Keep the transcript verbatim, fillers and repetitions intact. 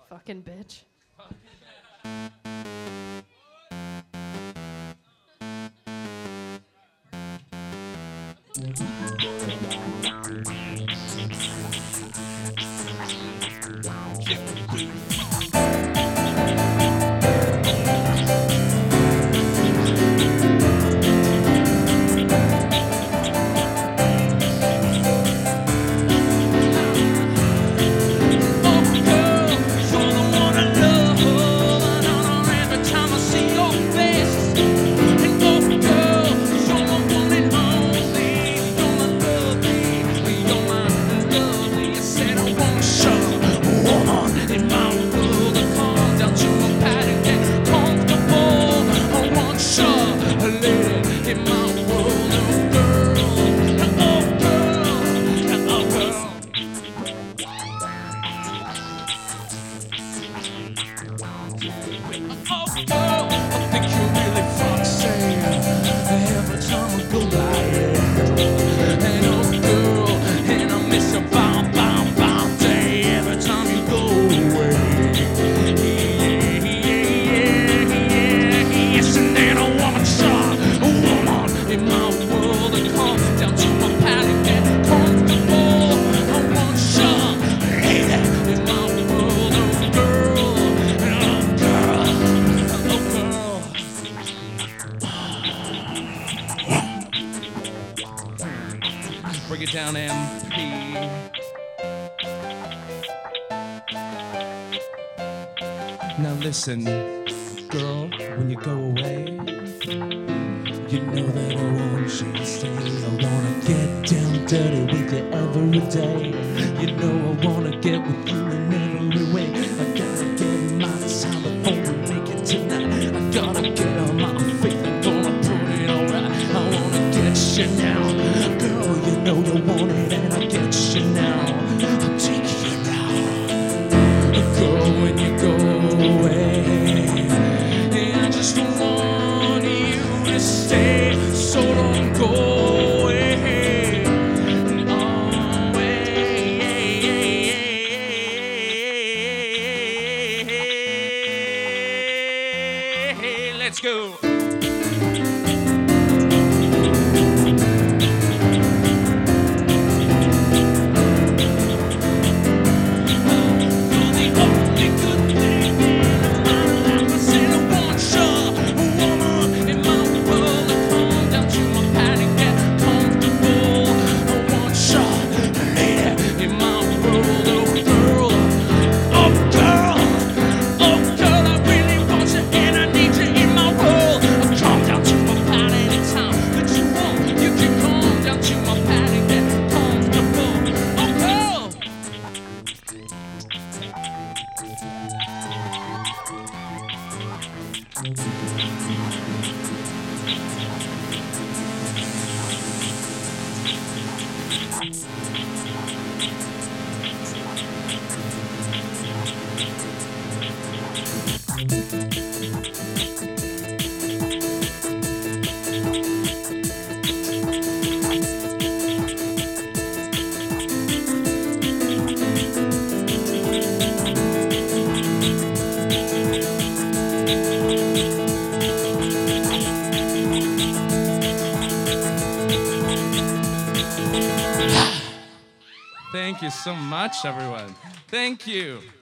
Fucking bitch. Break it down, M P. Now listen, girl, when you go away, you know that I want you to stay. I wanna get down dirty with you every day. You know I wanna get with you in every way. I gotta get my time before we make it tonight. I gotta get on my feet, I'm gonna put it all right. I wanna get you now. Girl, you know you want it and I get you now. I'll take you now. Girl, when you go away, I just want you to stay. So don't go away. Away. Let's go. Thank you so much, everyone. Thank you.